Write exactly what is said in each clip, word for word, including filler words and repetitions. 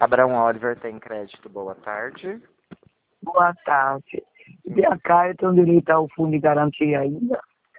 Abraão Oliver tem crédito, boa tarde. Boa tarde. E a Caia tem direito ao fundo de garantia ainda?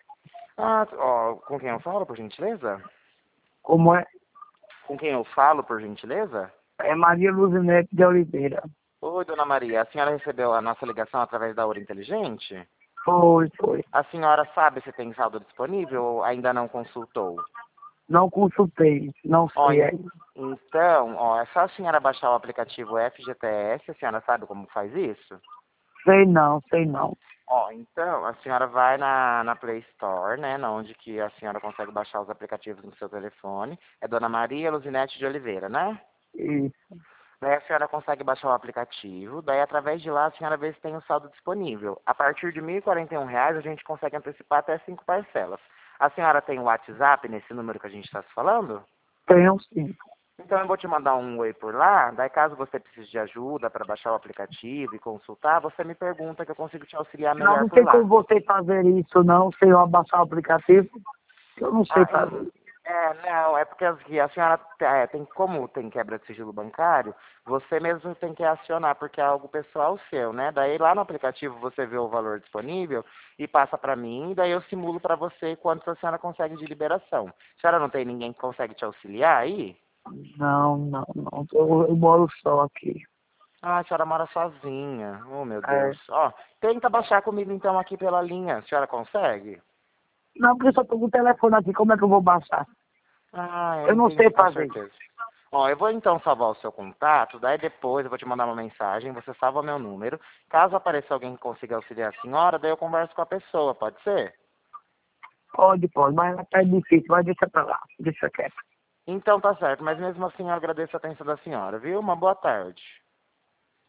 Ah, ó, com quem eu falo, por gentileza? Como é? Com quem eu falo, por gentileza? É Maria Luzinete de Oliveira. Oi, dona Maria, a senhora recebeu a nossa ligação através da Hora Inteligente? Foi, foi. A senhora sabe se tem saldo disponível ou ainda não consultou? Não consultei, não Ó, sei en- ainda. então, ó, é só a senhora baixar o aplicativo F G T S, a senhora sabe como faz isso? Sei não, sei não. Ó, então, a senhora vai na, na Play Store, né, na onde que a senhora consegue baixar os aplicativos no seu telefone. É Dona Maria Luzinete de Oliveira, né? Isso. Daí a senhora consegue baixar o aplicativo, daí através de lá a senhora vê se tem o saldo disponível. A partir de mil e quarenta e um reais a gente consegue antecipar até cinco parcelas. A senhora tem o WhatsApp nesse número que a gente está se falando? Tenho sim. Então eu vou te mandar um oi por lá, daí caso você precise de ajuda para baixar o aplicativo e consultar, você me pergunta que eu consigo te auxiliar Não, melhor não por tem como lá. você fazer isso não, sem eu abaixar o aplicativo. Eu não sei Ah, fazer. é, não, é porque assim, a senhora é, tem, como tem quebra de sigilo bancário, você mesmo tem que acionar, porque é algo pessoal seu, né? Daí lá no aplicativo você vê o valor disponível e passa para mim, daí eu simulo para você quanto a senhora consegue de liberação. A senhora não tem ninguém que consegue te auxiliar aí? Não, não, não. Eu, eu moro só aqui. Ah, a senhora mora sozinha. Oh, meu É. Deus. Ó, tenta baixar comigo então aqui pela linha. A senhora consegue? Não, porque eu só tô com o telefone aqui, como é que eu vou baixar? Ah, eu Eu não sei entendi, com fazer. certeza. Ó, eu vou então salvar o seu contato, daí depois eu vou te mandar uma mensagem, você salva meu número. Caso apareça alguém que consiga auxiliar a senhora, daí eu converso com a pessoa, pode ser? Pode, pode, mas é difícil, mas deixa pra lá, deixa quieto. Então tá certo, mas mesmo assim eu agradeço a atenção da senhora, viu? Uma boa tarde.